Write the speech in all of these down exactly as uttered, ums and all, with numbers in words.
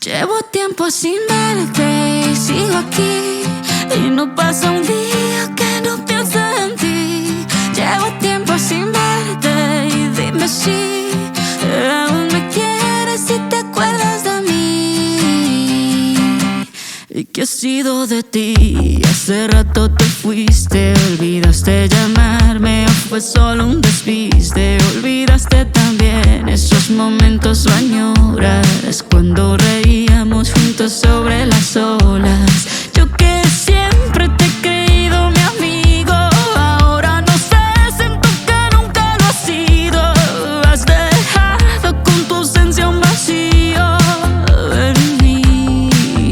Llevo tiempo sin verte y sigo aquí, y no pasa un día que no piense en ti. Llevo tiempo sin verte y dime si aún me quieres y te acuerdas de mí. ¿Y qué ha sido de ti? Hace rato te fuiste, olvidaste llamarme o fue solo un despiste. Olvidaste también esos momentos o añoras cuando reíamos juntos sobre las olas. Yo que siempre te he creído mi amigo, ahora no sé, siento que nunca lo has sido. Has dejado con tu ausencia un vacío en mí.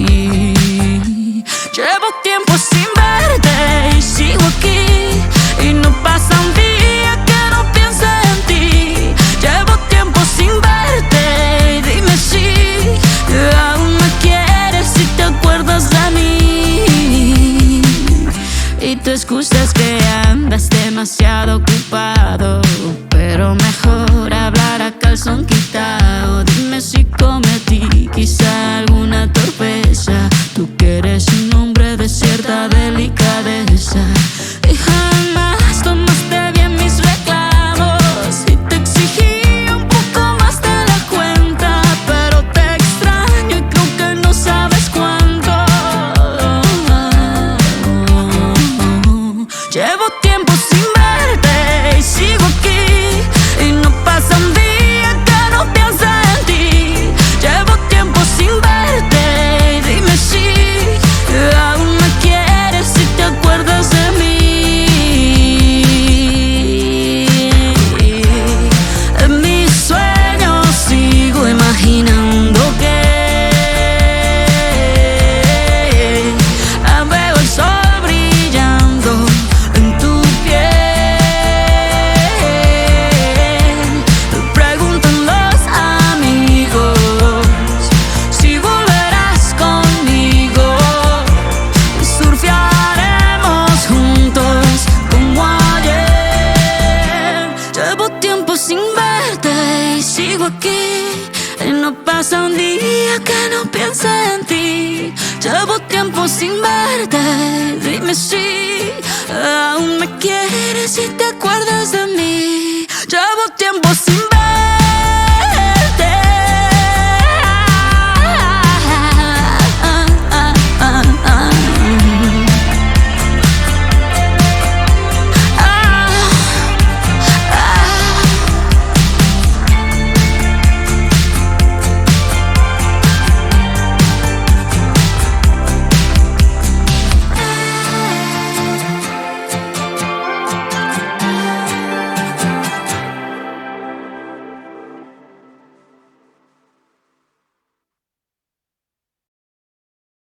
Llevo tiempo sin verte y sigo aquí, y no pasa un día que no piense en ti. Llevo tiempo sin verte y dime si aún me quieres y te acuerdas de mí. Y tu excusa es que andas demasiado ocupado, pero mejor hablar a calzón quitado. Dime si cometí quizá alguna torpeza, tú que eres un hombre de cierta delicadeza. Y jamás tomaste bien mis reclamos y te exigí un poco más de la cuenta, pero te extraño y creo que no sabes cuánto. Llevo tiempo sin verte y sigo aquí, y no pasa un día que no piense en ti. Llevo tiempo sin verte y dime si aún me quieres y te acuerdas de mí. En mis sueños sigo imaginando que veo el sol brillando en tu piel. Preguntan los amigos si volverás conmigo. Surfearemos juntos como ayer. Llevo tiempo sin verte y sigo aquí, y no pasa un día que no piense en ti. Llevo tiempo sin verte, dime si aún me quieres y te acuerdas de mí. Llevo tiempo sin verte.